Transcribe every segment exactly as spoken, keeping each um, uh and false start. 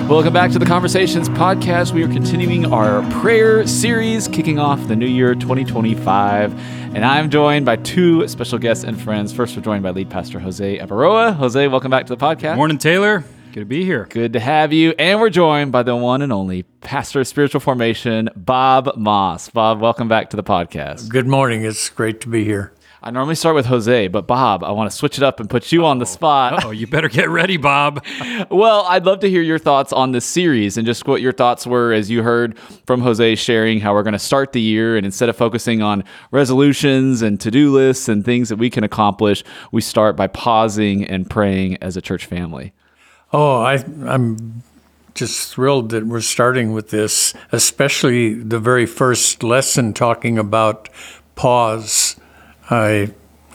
Welcome back to the Conversations Podcast. We are continuing our prayer series, kicking off the new year twenty twenty-five. And I'm joined by two special guests and friends. First, we're joined by lead pastor Jose Ebaroa. Jose, welcome back to the podcast. Morning, Taylor. Good to be here. Good to have you. And we're joined by the one and only pastor of spiritual formation, Bob Moss. Bob, welcome back to the podcast. Good morning. It's great to be here. I normally start with Jose, but Bob, I want to switch it up and put you on the spot. Oh, you better get ready, Bob. Well, I'd love to hear your thoughts on this series and just what your thoughts were as you heard from Jose sharing how we're going to start the year. And instead of focusing on resolutions and to-do lists and things that we can accomplish, we start by pausing and praying as a church family. Oh, I, I'm just thrilled that we're starting with this, especially the very first lesson talking about pause. I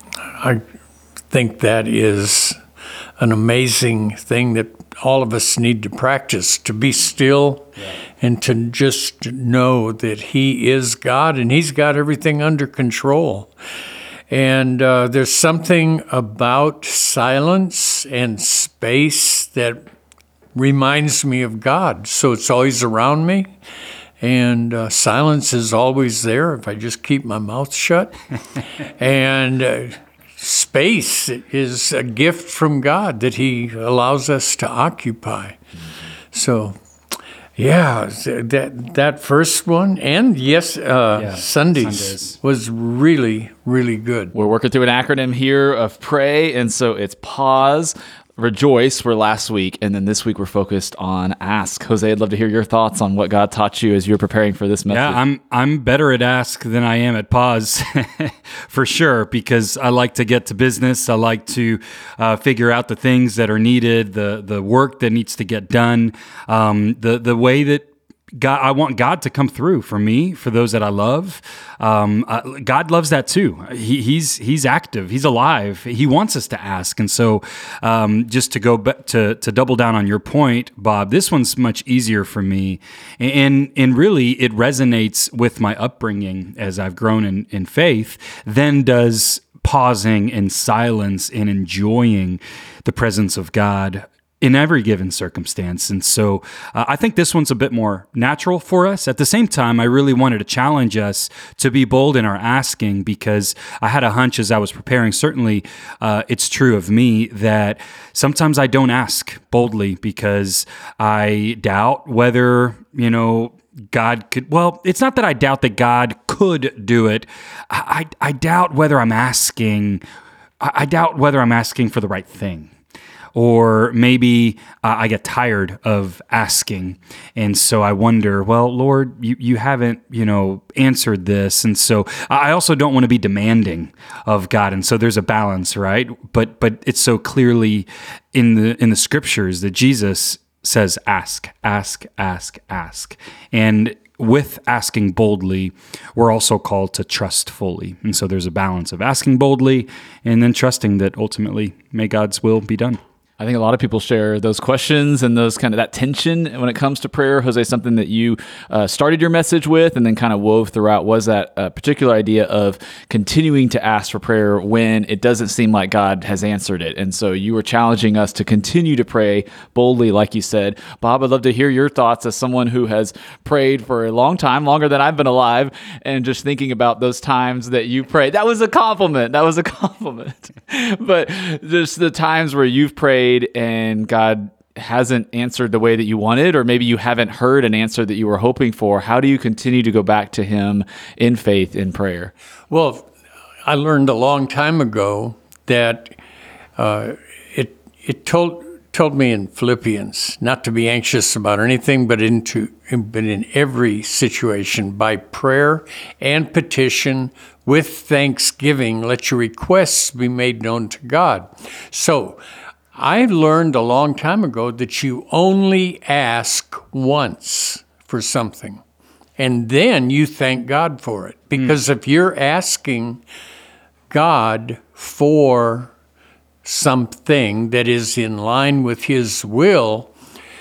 I think that is an amazing thing that all of us need to practice, to be still yeah. and to just know that He is God and He's got everything under control. And uh, there's something about silence and space that reminds me of God. So it's always around me. And uh, silence is always there if I just keep my mouth shut. and uh, space is a gift from God that He allows us to occupy. So, yeah, that that first one, and yes, uh, yeah, Sundays, Sundays was really, really good. We're working through an acronym here of pray, and so it's pause. Rejoice were last week, and then this week we're focused on ask. Jose, I'd love to hear your thoughts on what God taught you as you were preparing for this message. Yeah, I'm I'm better at ask than I am at pause, for sure, because I like to get to business. I like to uh, figure out the things that are needed, the the work that needs to get done, um, the the way that God, I want God to come through for me, for those that I love. Um, uh, God loves that too. He, he's He's active. He's alive. He wants us to ask. And so, um, just to go back to to double down on your point, Bob, this one's much easier for me, and and really it resonates with my upbringing as I've grown in in faith. Than does pausing in silence and enjoying the presence of God in every given circumstance. And so uh, I think this one's a bit more natural for us. At the same time, I really wanted to challenge us to be bold in our asking, because I had a hunch as I was preparing, certainly uh, it's true of me, that sometimes I don't ask boldly because I doubt whether, you know, God could, well, it's not that I doubt that God could do it. I, I, I doubt whether I'm asking, I, I doubt whether I'm asking for the right thing. Or maybe uh, I get tired of asking, and so I wonder, well, Lord, you, you haven't, you know, answered this, and so I also don't want to be demanding of God, and so there's a balance, right? But but it's so clearly in the in the scriptures that Jesus says, ask, ask, ask, ask, and with asking boldly, we're also called to trust fully, and so there's a balance of asking boldly and then trusting that ultimately may God's will be done. I think a lot of people share those questions and those kind of that tension when it comes to prayer. Jose, something that you uh, started your message with and then kind of wove throughout was that uh, particular idea of continuing to ask for prayer when it doesn't seem like God has answered it. And so you were challenging us to continue to pray boldly, like you said. Bob, I'd love to hear your thoughts as someone who has prayed for a long time, longer than I've been alive, and just thinking about those times that you prayed. That was a compliment. That was a compliment. But just the times where you've prayed and God hasn't answered the way that you wanted, or maybe you haven't heard an answer that you were hoping for. How do you continue to go back to Him in faith, in prayer? Well, I learned a long time ago that uh, it it told told me in Philippians not to be anxious about anything, but into but in every situation by prayer and petition with thanksgiving, let your requests be made known to God. So I learned a long time ago that you only ask once for something, and then you thank God for it. Because mm. if you're asking God for something that is in line with His will,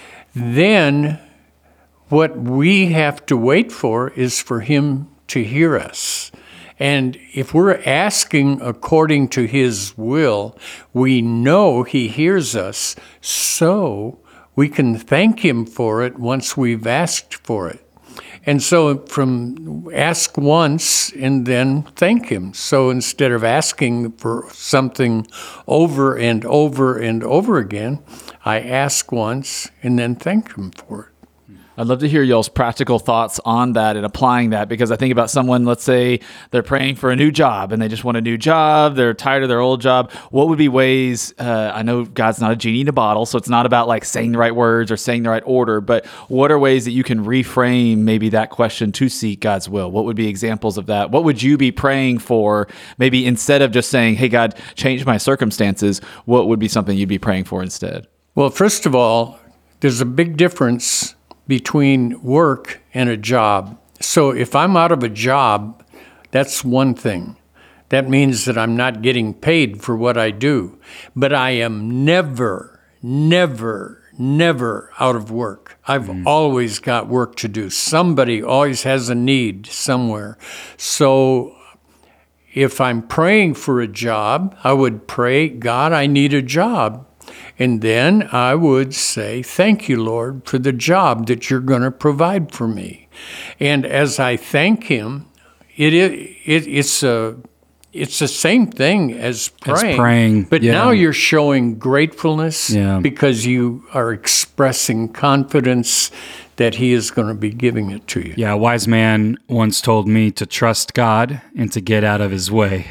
then what we have to wait for is for Him to hear us. And if we're asking according to His will, we know He hears us, so we can thank him for it once we've asked for it. And so from ask once and then thank him. So instead of asking for something over and over and over again, I ask once and then thank him for it. I'd love to hear y'all's practical thoughts on that and applying that, because I think about someone, let's say they're praying for a new job and they just want a new job. They're tired of their old job. What would be ways, uh, I know God's not a genie in a bottle, so it's not about like saying the right words or saying the right order, but what are ways that you can reframe maybe that question to seek God's will? What would be examples of that? What would you be praying for? Maybe instead of just saying, hey, God, change my circumstances, what would be something you'd be praying for instead? Well, first of all, there's a big difference between work and a job. So if I'm out of a job, that's one thing. That means that I'm not getting paid for what I do. But I am never, never, never out of work. I've mm. always got work to do. Somebody always has a need somewhere. So if I'm praying for a job, I would pray, God, I need a job. And then I would say, thank you, Lord, for the job that you're going to provide for me. And as I thank him, it, it, it it's a it's the same thing as praying. As praying, but yeah. now you're showing gratefulness yeah. because you are expressing confidence that he is going to be giving it to you. Yeah, a wise man once told me to trust God and to get out of his way.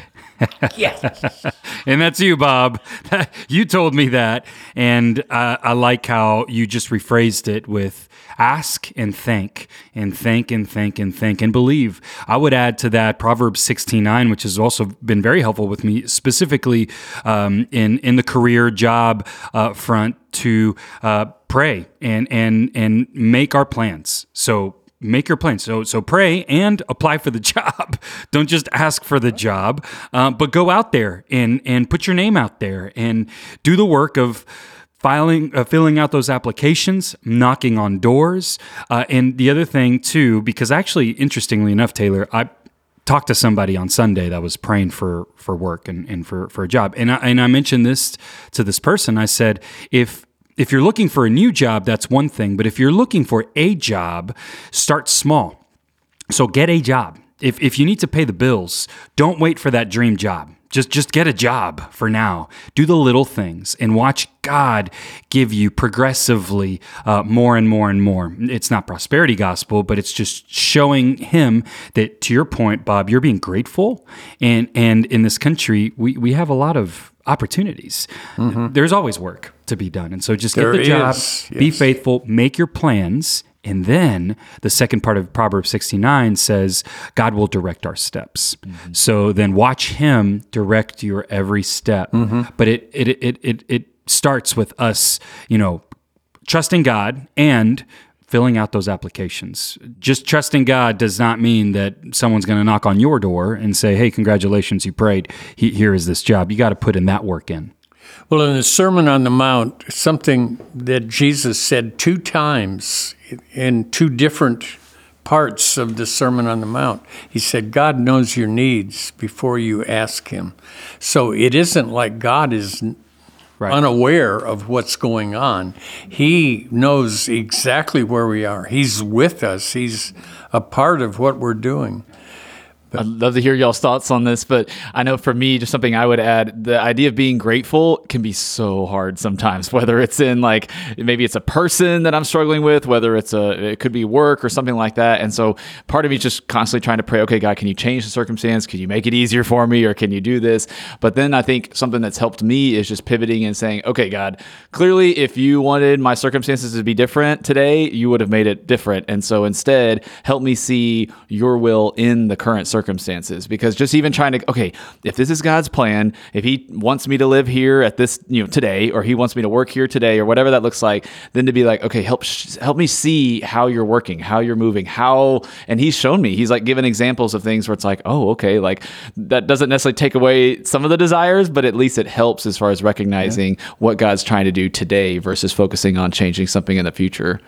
Yes. And that's you, Bob. You told me that. And uh, I like how you just rephrased it with ask and thank, and thank and thank and thank and believe. I would add to that Proverbs sixteen nine, which has also been very helpful with me, specifically um, in, in the career job uh, front, to uh, pray and, and, and make our plans. So Make your plans. So so pray and apply for the job. Don't just ask for the job, uh, but go out there and and put your name out there and do the work of filing, uh, filling out those applications, knocking on doors. Uh, and the other thing too, because actually, interestingly enough, Taylor, I talked to somebody on Sunday that was praying for for work and, and for, for a job. And I, and I mentioned this to this person. I said, if If you're looking for a new job, that's one thing. But if you're looking for a job, start small. So get a job. If if you need to pay the bills, don't wait for that dream job. Just just get a job for now. Do the little things and watch God give you progressively uh, more and more and more. It's not prosperity gospel, but it's just showing him that, to your point, Bob, you're being grateful. And and in this country, we, we have a lot of opportunities. Mm-hmm. There's always work to be done. And so just there get the job, is, yes. Be faithful, make your plans. And then the second part of Proverbs sixty-nine says, God will direct our steps. Mm-hmm. So then watch him direct your every step. Mm-hmm. But it, it, it, it, it starts with us, you know, trusting God and filling out those applications. Just trusting God does not mean that someone's going to knock on your door and say, hey, congratulations, you prayed. He, here is this job. You got to put in that work in. Well, in the Sermon on the Mount, something that Jesus said two times in two different parts of the Sermon on the Mount, he said, God knows your needs before you ask him. So it isn't like God is right. unaware of what's going on. He knows exactly where we are. He's with us. He's a part of what we're doing. I'd love to hear y'all's thoughts on this, but I know for me, just something I would add, the idea of being grateful can be so hard sometimes, whether it's in like, maybe it's a person that I'm struggling with, whether it's a, it could be work or something like that. And so part of me is just constantly trying to pray, okay, God, can you change the circumstance? Can you make it easier for me? Or can you do this? But then I think something that's helped me is just pivoting and saying, okay, God, clearly if you wanted my circumstances to be different today, you would have made it different. And so instead, help me see your will in the current circumstances. circumstances because just even trying to, okay, if this is God's plan, if he wants me to live here at this, you know, today, or he wants me to work here today, or whatever that looks like, then to be like, okay, help, help me see how you're working, how you're moving, how, and he's shown me, he's like given examples of things where it's like, oh, okay, like that doesn't necessarily take away some of the desires, but at least it helps as far as recognizing yeah. what God's trying to do today versus focusing on changing something in the future.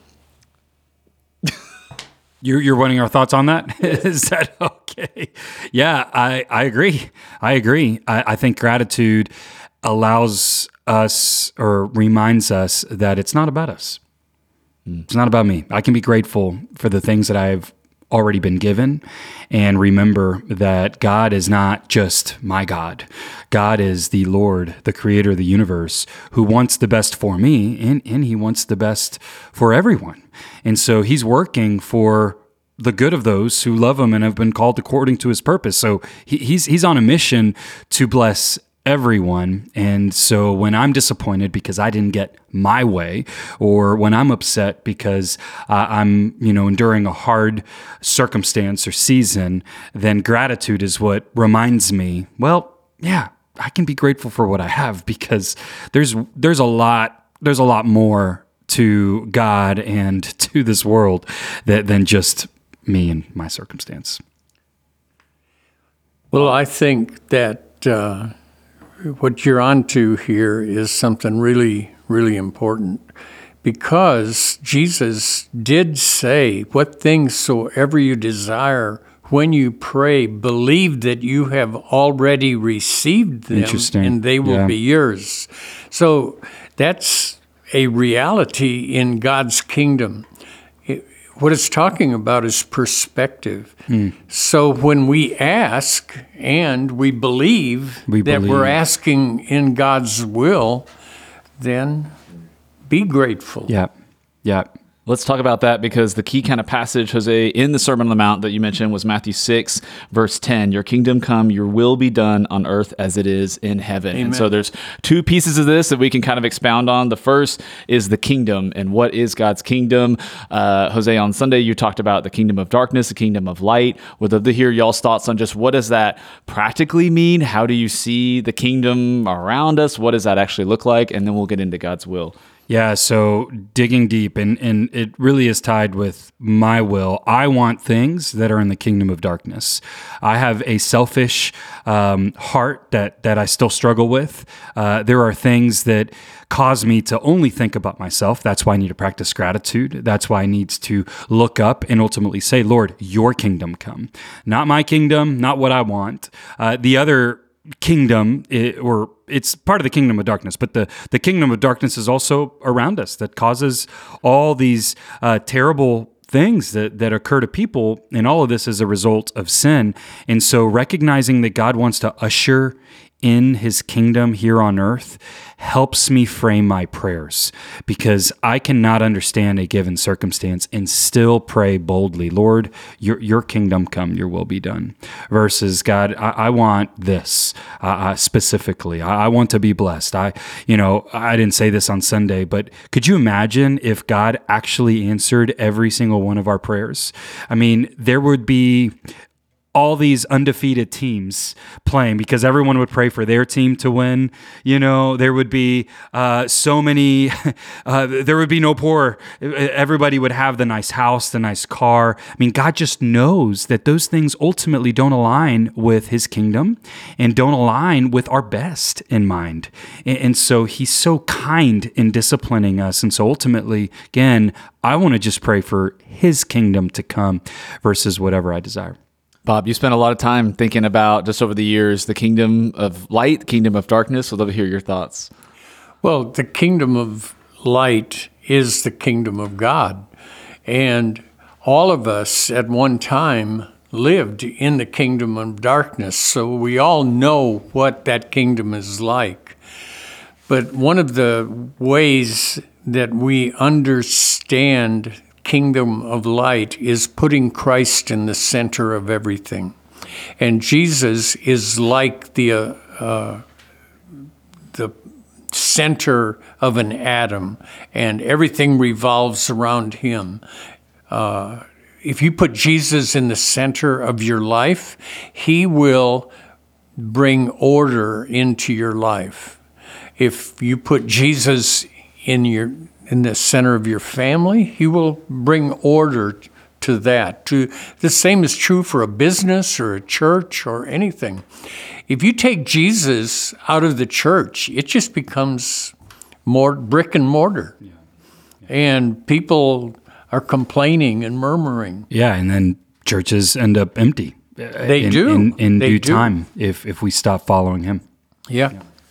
You're, you're wanting our thoughts on that? Is that okay? Yeah, I, I agree. I agree. I, I think gratitude allows us or reminds us that it's not about us. Mm. It's not about me. I can be grateful for the things that I've already been given, and remember that God is not just my God. God is the Lord, the creator of the universe, who wants the best for me, and, and he wants the best for everyone. And so he's working for the good of those who love him and have been called according to his purpose. So he, he's he's on a mission to bless everyone. And so when I'm disappointed because I didn't get my way, or when I'm upset because uh, I'm, you know, enduring a hard circumstance or season, then gratitude is what reminds me, well, yeah, I can be grateful for what I have, because there's there's a lot there's a lot more to God and to this world that, than just me and my circumstance. Well, I think that uh, what you're onto here is something really, really important, because Jesus did say, what things soever you desire, when you pray, believe that you have already received them and they will yeah. be yours. So that's a reality in God's kingdom. It, what it's talking about is perspective. Mm. So when we ask and we believe we that believe. we're asking in God's will, then be grateful. Yeah, yeah. Let's talk about that, because the key kind of passage, Jose, in the Sermon on the Mount that you mentioned was Matthew six, verse ten. Your kingdom come, your will be done on earth as it is in heaven. Amen. And so there's two pieces of this that we can kind of expound on. The first is the kingdom, and what is God's kingdom? Uh, Jose, on Sunday, you talked about the kingdom of darkness, the kingdom of light. Would love to hear y'all's thoughts on just what does that practically mean? How do you see the kingdom around us? What does that actually look like? And then we'll get into God's will. Yeah, so digging deep, and, and it really is tied with my will. I want things that are in the kingdom of darkness. I have a selfish um, heart that, that I still struggle with. Uh, there are things that cause me to only think about myself. That's why I need to practice gratitude. That's why I need to look up and ultimately say, Lord, your kingdom come. Not my kingdom, not what I want. Uh, the other kingdom, it, or it's part of the kingdom of darkness, but the, the kingdom of darkness is also around us that causes all these uh, terrible things that, that occur to people, and all of this is a result of sin. And so recognizing that God wants to usher in his kingdom here on earth helps me frame my prayers, because I cannot understand a given circumstance and still pray boldly, Lord, your your kingdom come, your will be done, versus God, I, I want this uh, uh, specifically. I, I want to be blessed. I, you know, I didn't say this on Sunday, but could you imagine if God actually answered every single one of our prayers? I mean, there would be all these undefeated teams playing, because everyone would pray for their team to win. You know, there would be uh, so many, uh, there would be no poor. Everybody would have the nice house, the nice car. I mean, God just knows that those things ultimately don't align with his kingdom and don't align with our best in mind. And, and so he's so kind in disciplining us. And so ultimately, again, I want to just pray for his kingdom to come versus whatever I desire. Bob, you spent a lot of time thinking about, just over the years, the kingdom of light, the kingdom of darkness. I'd love to hear your thoughts. Well, the kingdom of light is the kingdom of God. And all of us at one time lived in the kingdom of darkness. So we all know what that kingdom is like. But one of the ways that we understand kingdom of light is putting Christ in the center of everything. And Jesus is like the uh, uh, the center of an atom, and everything revolves around him. Uh, if you put Jesus in the center of your life, he will bring order into your life. If you put Jesus in your in the center of your family, he will bring order to that. To the same is true for a business or a church or anything. If you take Jesus out of the church, it just becomes more brick and mortar. Yeah. Yeah. And people are complaining and murmuring. Yeah, and then churches end up empty. They in, do. In, in they due do. time, if if we stop following him. Yeah. yeah.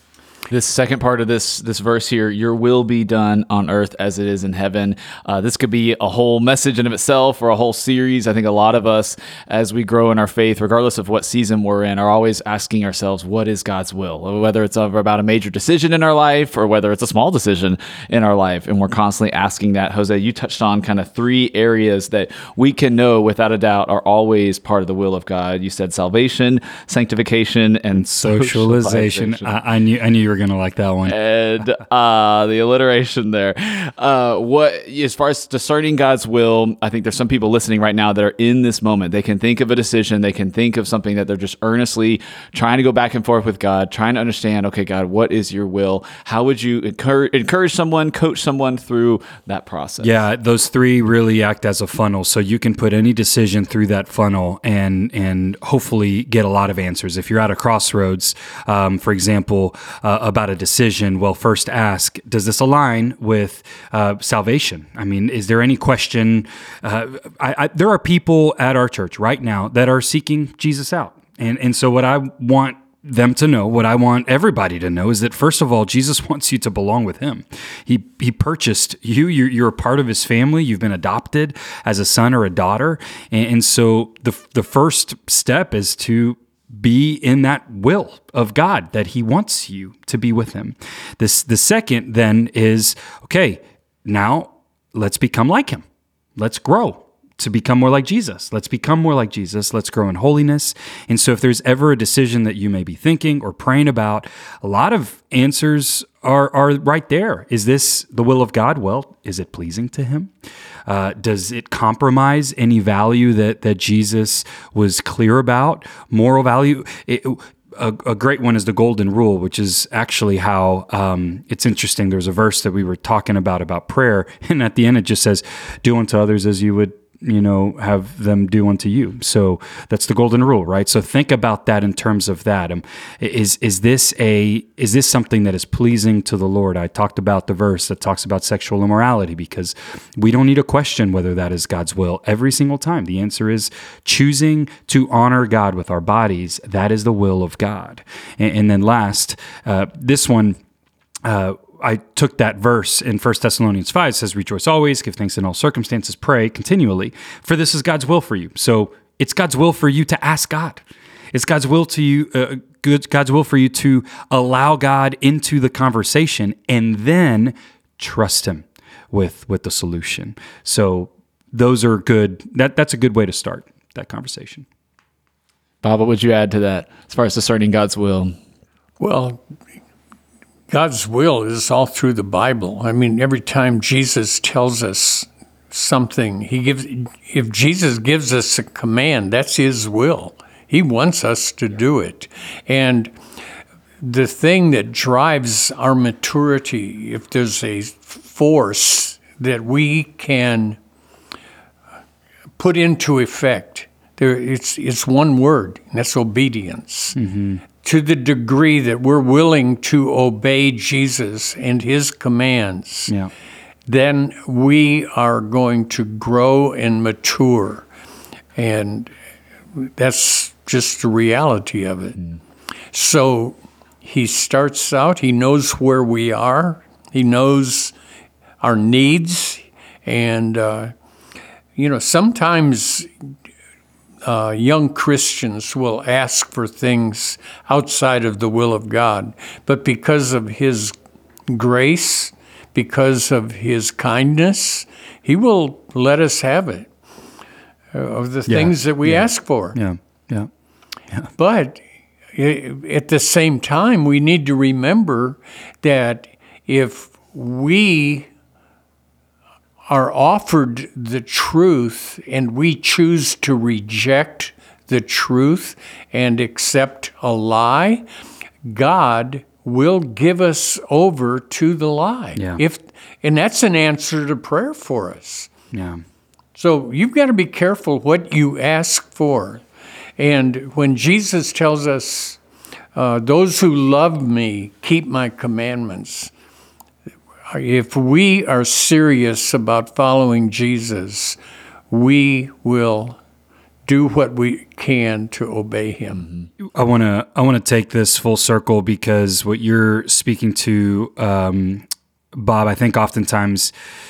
This second part of this this verse here, your will be done on earth as it is in heaven. Uh, this could be a whole message in of itself or a whole series. I think a lot of us, as we grow in our faith, regardless of what season we're in, are always asking ourselves, what is God's will? Whether it's about a major decision in our life or whether it's a small decision in our life. And we're constantly asking that. Jose, you touched on kind of three areas that we can know without a doubt are always part of the will of God. You said salvation, sanctification, and socialization. socialization. I, I knew I knew you were going to like that one. And uh, the alliteration there. Uh, what, as far as discerning God's will, I think there's some people listening right now that are in this moment. They can think of a decision. They can think of something that they're just earnestly trying to go back and forth with God, trying to understand, okay, God, what is your will? How would you encourage, encourage someone, coach someone through that process? Yeah, those three really act as a funnel. So you can put any decision through that funnel and and hopefully get a lot of answers. If you're at a crossroads, um, for example, uh, about a decision, well, first ask, does this align with uh, salvation? I mean, is there any question? Uh, I, I, there are people at our church right now that are seeking Jesus out. And, and so what I want them to know, what I want everybody to know is that, first of all, Jesus wants you to belong with him. He he purchased you. You're, you're a part of his family. You've been adopted as a son or a daughter. And, and so the the first step is to be in that will of God, that he wants you to be with him. This the second then is, okay, now let's become like him. Let's grow to become more like Jesus. Let's become more like Jesus. Let's grow in holiness. And so if there's ever a decision that you may be thinking or praying about, a lot of answers are are right there. Is this the will of God? Well, is it pleasing to him? Uh, does it compromise any value that, that Jesus was clear about? Moral value? It, A, a great one is the golden rule, which is actually how um, it's interesting. There's a verse that we were talking about, about prayer. And at the end, it just says, do unto others as you would, you know, have them do unto you. So that's the golden rule, right? So think about that in terms of that. Um, is is this a is this something that is pleasing to the Lord? I talked about the verse that talks about sexual immorality, because we don't need to question whether that is God's will every single time. The answer is choosing to honor God with our bodies. That is the will of God. And, and then last, uh, this one. Uh, I took that verse in First Thessalonians five. It says, rejoice always, give thanks in all circumstances, pray continually, for this is God's will for you. So it's God's will for you to ask God. It's God's will to you, uh, good, God's will for you to allow God into the conversation and then trust him with, with the solution. So those are good. That, that's a good way to start that conversation. Bob, what would you add to that as far as discerning God's will? Well, God's will is all through the Bible. I mean, every time Jesus tells us something, he gives. If Jesus gives us a command, that's his will. He wants us to do it. And the thing that drives our maturity, if there's a force that we can put into effect, there it's it's one word, and that's obedience. Mm-hmm. To the degree that we're willing to obey Jesus and his commands, yeah. then we are going to grow and mature. And that's just the reality of it. Mm. So he starts out, he knows where we are, he knows our needs, and, uh, you know, sometimes Uh, young Christians will ask for things outside of the will of God, but because of his grace, because of his kindness, he will let us have it, uh, of the yeah, things that we yeah, ask for. Yeah, yeah, yeah. But at the same time, we need to remember that if we are offered the truth and we choose to reject the truth and accept a lie, God will give us over to the lie. Yeah. If and that's an answer to prayer for us. Yeah. So you've got to be careful what you ask for. And when Jesus tells us, uh, those who love me keep my commandments, if we are serious about following Jesus, we will do what we can to obey him. I want to I want to take this full circle, because what you're speaking to, um, Bob, I think oftentimes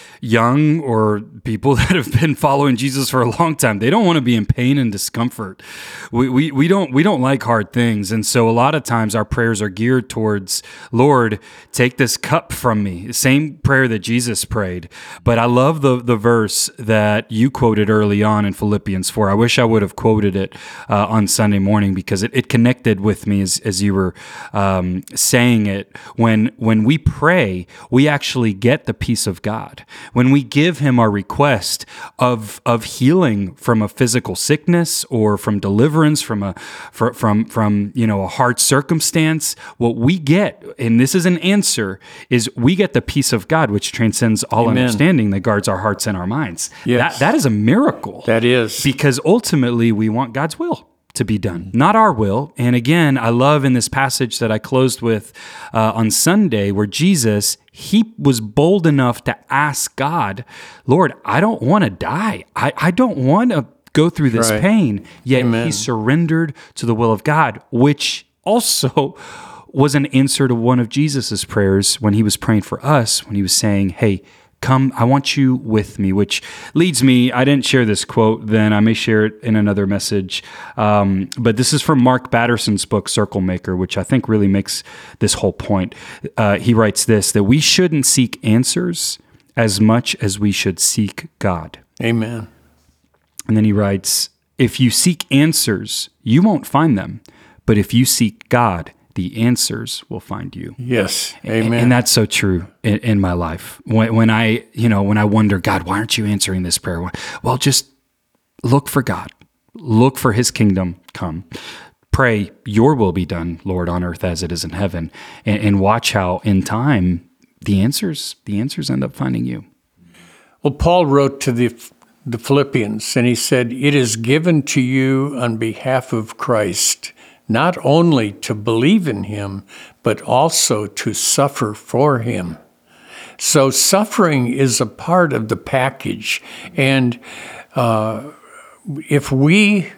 young or people that have been following Jesus for a long time, they don't want to be in pain and discomfort. We, we we don't we don't like hard things, and so a lot of times our prayers are geared towards, Lord, take this cup from me. Same prayer that Jesus prayed. But I love the the verse that you quoted early on in Philippians four. I wish I would have quoted it uh, on Sunday morning, because it, it connected with me as as you were um, saying it. When when we pray, we actually get the peace of God. When we give him our request of of healing from a physical sickness or from deliverance from a from from, from you know a hard circumstance, what we get, and this is an answer, is we get the peace of God, which transcends all Amen. Understanding, that guards our hearts and our minds. Yes. That that is a miracle. That is. Because ultimately we want God's will to be done, not our will. And again, I love in this passage that I closed with uh, on Sunday, where Jesus, he was bold enough to ask God, Lord, I don't want to die. I, I don't want to go through this Right. pain. Yet Amen. he surrendered to the will of God, which also was an answer to one of Jesus's prayers when he was praying for us, when he was saying, hey, come, I want you with me, which leads me, I didn't share this quote then, I may share it in another message, um, but this is from Mark Batterson's book, Circle Maker, which I think really makes this whole point. Uh, he writes this, that we shouldn't seek answers as much as we should seek God. Amen. And then he writes, if you seek answers, you won't find them, but if you seek God, the answers will find you. Yes. And, Amen. and that's so true in, in my life. When, when I, you know, when I wonder, God, why aren't you answering this prayer? Well, just look for God. Look for his kingdom come. Pray, your will be done, Lord, on earth as it is in heaven. And, and watch how in time, the answers, the answers end up finding you. Well, Paul wrote to the the Philippians, and he said, it is given to you on behalf of Christ, not only to believe in him, but also to suffer for him. So suffering is a part of the package. And uh, if we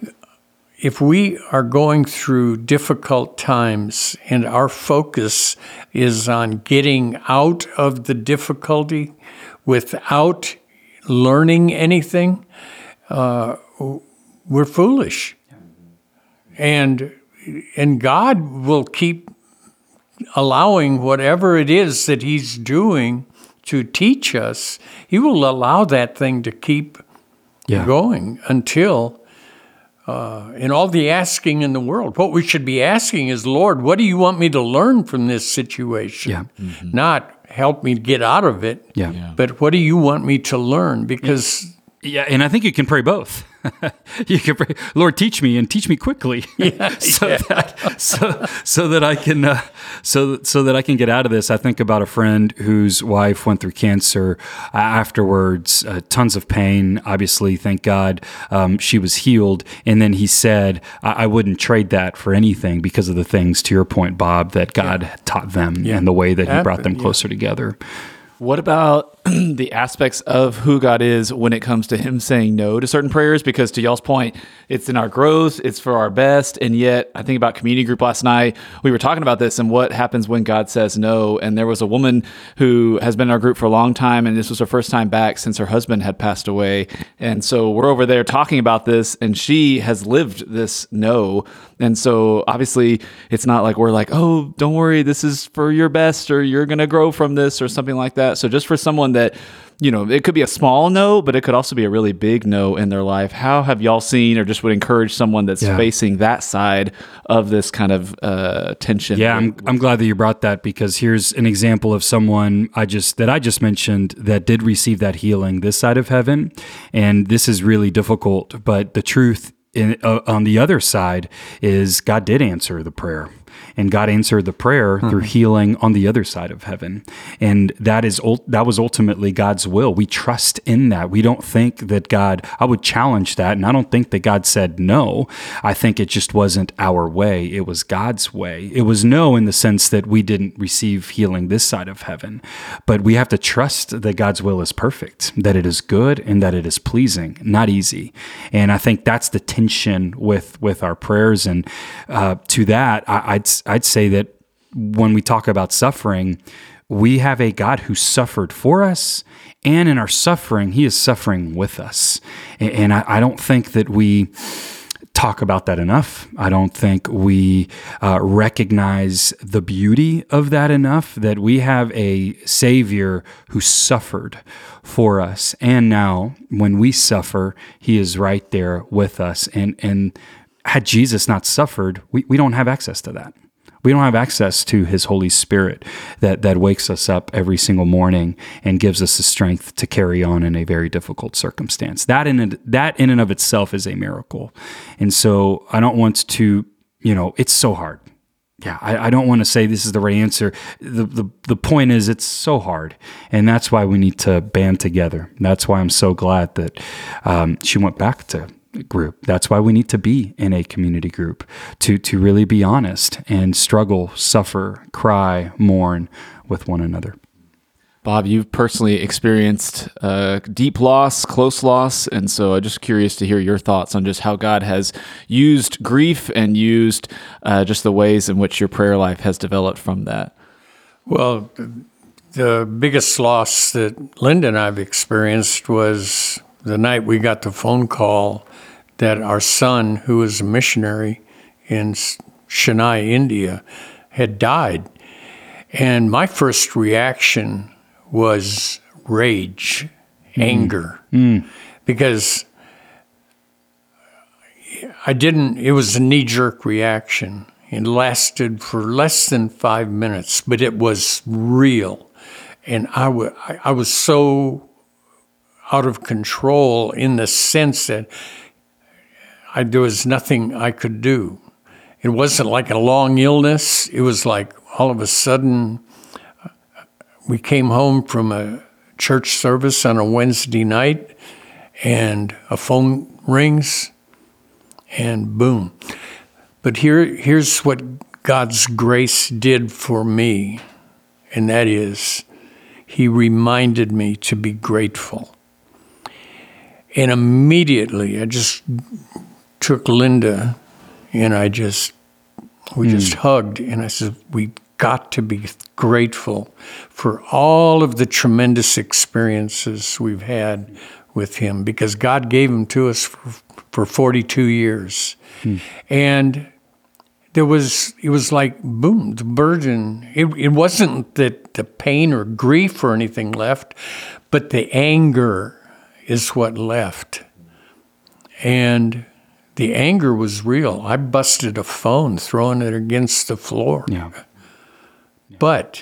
if we are going through difficult times and our focus is on getting out of the difficulty without learning anything, uh, we're foolish. And And God will keep allowing whatever it is that he's doing to teach us. He will allow that thing to keep Yeah. going until, uh, in all the asking in the world, what we should be asking is, Lord, what do you want me to learn from this situation? Yeah. Not help me get out of it, Yeah. Yeah. but what do you want me to learn? Because Yeah, and I think you can pray both. You can pray, Lord, teach me and teach me quickly, Yeah, so yeah. that so so that I can uh, so so that I can get out of this. I think about a friend whose wife went through cancer. Uh, afterwards, uh, tons of pain. Obviously, thank God, um, she was healed. And then he said, I-, "I wouldn't trade that for anything because of the things, to your point, Bob, that God Yeah. taught them Yeah. and the way that He brought them Yeah. closer together." What about the aspects of who God is when it comes to him saying no to certain prayers? Because to y'all's point, it's in our growth, it's for our best. And yet I think about community group last night, we were talking about this and what happens when God says no. And there was a woman who has been in our group for a long time, and this was her first time back since her husband had passed away. And so we're over there talking about this, and she has lived this no. And so obviously it's not like we're like, oh, don't worry, this is for your best, or you're going to grow from this, or something like that. So just for someone that, you know, it could be a small no, but it could also be a really big no in their life. How have y'all seen, or just would encourage someone that's Yeah. facing that side of this kind of uh, tension? Yeah, I'm, I'm glad that you brought that, because here's an example of someone I just that I just mentioned that did receive that healing this side of heaven, and this is really difficult. But the truth in, uh, on the other side is God did answer the prayer. And God answered the prayer through healing on the other side of heaven. And that is ul- that was ultimately God's will. We trust in that. We don't think that God, I would challenge that, and I don't think that God said no. I think it just wasn't our way. It was God's way. It was no in the sense that we didn't receive healing this side of heaven. But we have to trust that God's will is perfect, that it is good, and that it is pleasing, not easy. And I think that's the tension with with our prayers. And uh, to that, I, I'd I'd say that when we talk about suffering, we have a God who suffered for us, and in our suffering, He is suffering with us. And, and I, I don't think that we talk about that enough. I don't think we uh, recognize the beauty of that enough, that we have a Savior who suffered for us. And now when we suffer, He is right there with us. And and had Jesus not suffered, we, we don't have access to that. We don't have access to His Holy Spirit that, that wakes us up every single morning and gives us the strength to carry on in a very difficult circumstance. That in that in and of itself is a miracle. And so I don't want to, you know, it's so hard. Yeah, I, I don't want to say this is the right answer. The, the the point is it's so hard. And that's why we need to band together. That's why I'm so glad that um, she went back to group. That's why we need to be in a community group, to to really be honest and struggle, suffer, cry, mourn with one another. Bob, you've personally experienced uh, deep loss, close loss, and so I'm just curious to hear your thoughts on just how God has used grief and used uh, just the ways in which your prayer life has developed from that. Well, the biggest loss that Linda and I've experienced was the night we got the phone call that our son, who was a missionary in Chennai, India, had died. And my first reaction was rage, mm. anger, mm. because I didn't, it was a knee-jerk reaction. It lasted for less than five minutes, but it was real. And I, w- I was so out of control in the sense that I, there was nothing I could do. It wasn't like a long illness. It was like all of a sudden we came home from a church service on a Wednesday night and a phone rings and boom. But here, here's what God's grace did for me, and that is He reminded me to be grateful. And immediately I just took Linda and I just, we mm. just hugged and I said, we got to be grateful for all of the tremendous experiences we've had with Him, because God gave them to us for, for forty-two years. Mm. And there was, it was like, boom, the burden, it, it wasn't that the pain or grief or anything left, but the anger is what left. And the anger was real. I busted a phone, throwing it against the floor. Yeah. But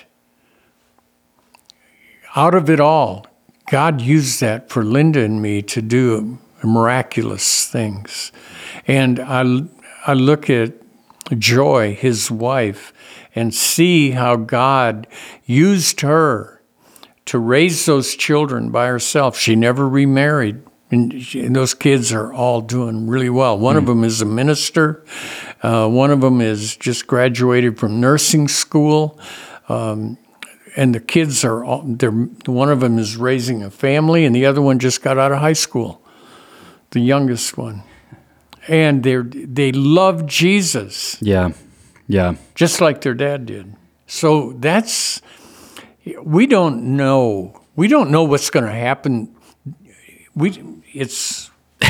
out of it all, God used that for Linda and me to do miraculous things. And I, I look at Joy, his wife, and see how God used her to raise those children by herself. She never remarried. And, she, and those kids are all doing really well. One mm. of them is a minister. Uh, one of them is just graduated from nursing school. Um, and the kids are all, they're, one of them is raising a family, and the other one just got out of high school, the youngest one. And they they love Jesus. Yeah, yeah. Just like their dad did. So that's, we don't know. We don't know what's going to happen. We It's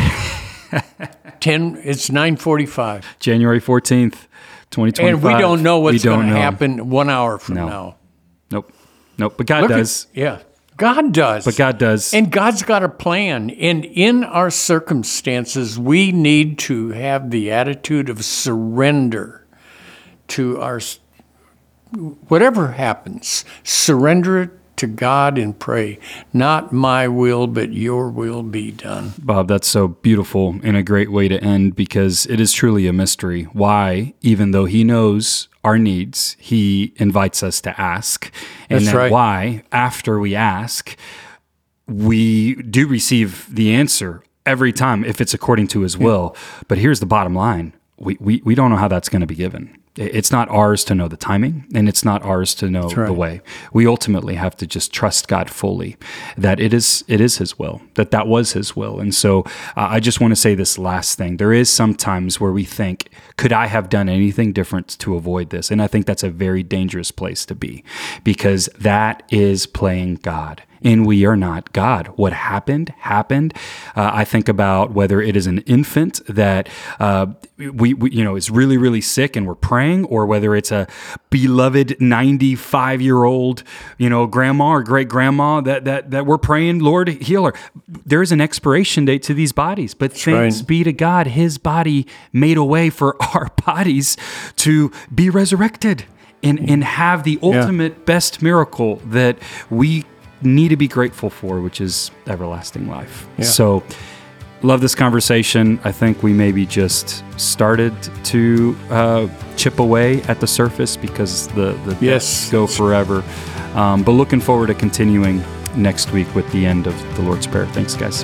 ten. It's nine forty-five. January fourteenth, twenty twenty-five. And we don't know what's going to happen one hour from no. now. Nope. Nope. But God Look does. At, yeah. God does. But God does. And God's got a plan. And in our circumstances, we need to have the attitude of surrender to our, whatever happens, surrender it to God and pray, not my will, but your will be done. Bob, that's so beautiful and a great way to end, because it is truly a mystery why, even though He knows our needs, He invites us to ask. And that's then right. Why, after we ask, we do receive the answer every time if it's according to His will. Yeah. But here's the bottom line. We, we, we don't know how that's going to be given. It's not ours to know the timing, and it's not ours to know right. the way. We ultimately have to just trust God fully, that it is it is His will, that that was His will. And so uh, I just want to say this last thing. There is some times where we think, could I have done anything different to avoid this? And I think that's a very dangerous place to be, because that is playing God. And we are not God. What happened, happened. Uh, I think about whether it is an infant that uh, we, we, you know, is really, really sick and we're praying, or whether it's a beloved ninety-five-year-old, you know, grandma or great grandma that that that we're praying, Lord, heal her. There is an expiration date to these bodies, but That's thanks right. be to God, His body made a way for our bodies to be resurrected and and have the ultimate yeah. best miracle that we need to be grateful for, which is everlasting life. Yeah. So love this conversation. I think we maybe just started to uh, chip away at the surface, because the, the yes. depths go forever. Um, but looking forward to continuing next week with the end of the Lord's Prayer. Thanks, guys.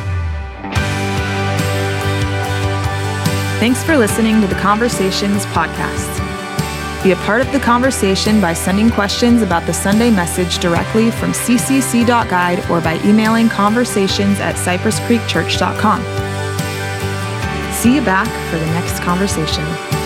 Thanks for listening to the Conversations podcast. Be a part of the conversation by sending questions about the Sunday message directly from c c c dot guide or by emailing conversations at cypress creek church dot com. See you back for the next conversation.